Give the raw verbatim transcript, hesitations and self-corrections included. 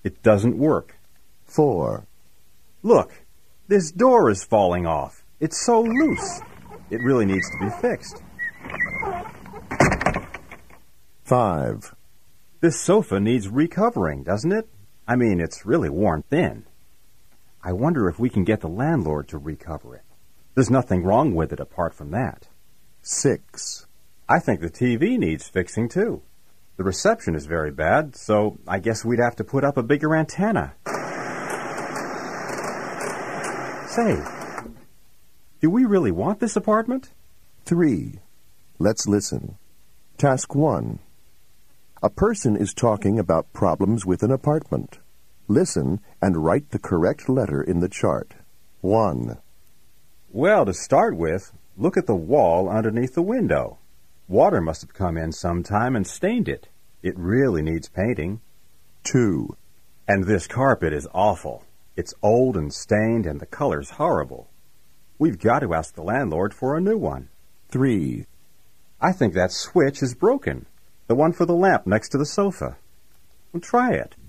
It doesn't work. Four. Look, this door is falling off. It's so loose. It really needs to be fixed. Five. This sofa needs recovering, doesn't it? I mean, it's really worn thin. I wonder if we can get the landlord to recover it. There's nothing wrong with it apart from that. Six. I think the T V needs fixing, too. The reception is very bad, so I guess we'd have to put up a bigger antenna. Say, do we really want this apartment? Three. Let's listen. Task one. A person is talking about problems with an apartment. Listen and write the correct letter in the chart. One. Well, to start with, look at the wall underneath the window. Water must have come in sometime and stained it. It really needs painting. Two. And this carpet is awful. It's old and stained, and the color's horrible. We've got to ask the landlord for a new one. Three. I think that switch is broken. The one for the lamp next to the sofa. Well, try it.